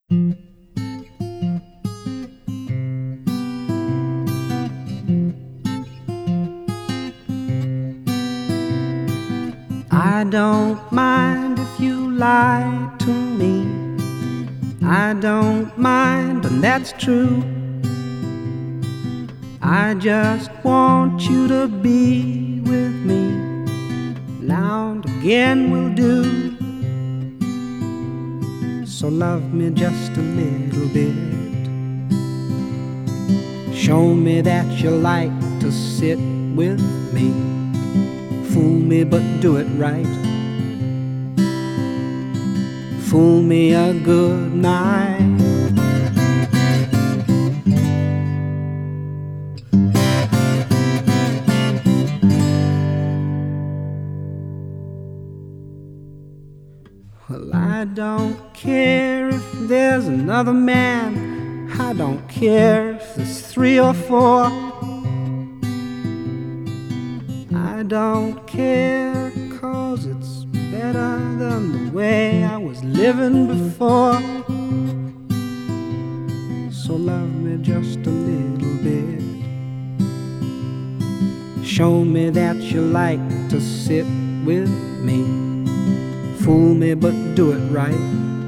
I don't mind if you lie to me. I don't mind, and that's true. I just want you to be with me. Now and again will do. So love me just a little bit. Show me that you like to sit with me. Fool me but do it right. Fool me a good night. Well, I don't care if there's another man. I don't care if there's 3 or 4. I don't care, 'cause it's better than the way I was living before. So love me just a little bit. Show me that you like to sit with me. Fool me but do it right.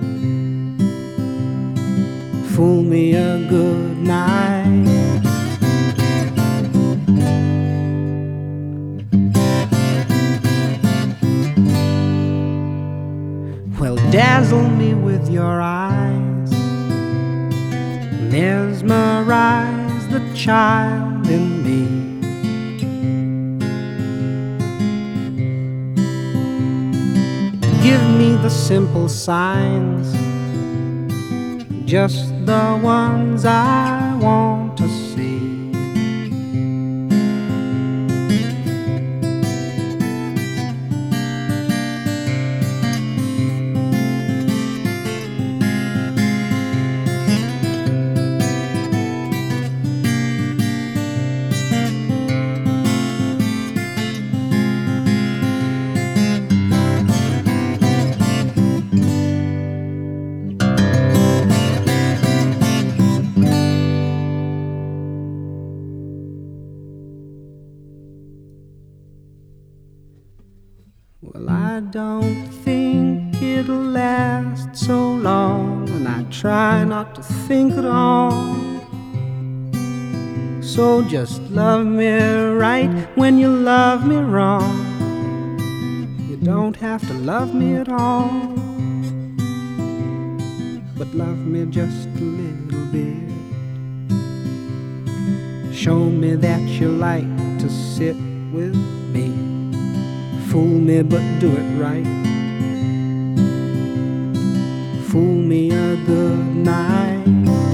Fool me a good night. Well, dazzle me with your eyes. Mesmerize the child in me. Give me the simple signs, just the ones I want to see. Well, I don't think it'll last so long, and I try not to think at all. So just love me right when you love me wrong. You don't have to love me at all, but love me just a little bit. Show me that you like to sit with me. Fool me but do it right. Fool me a good night.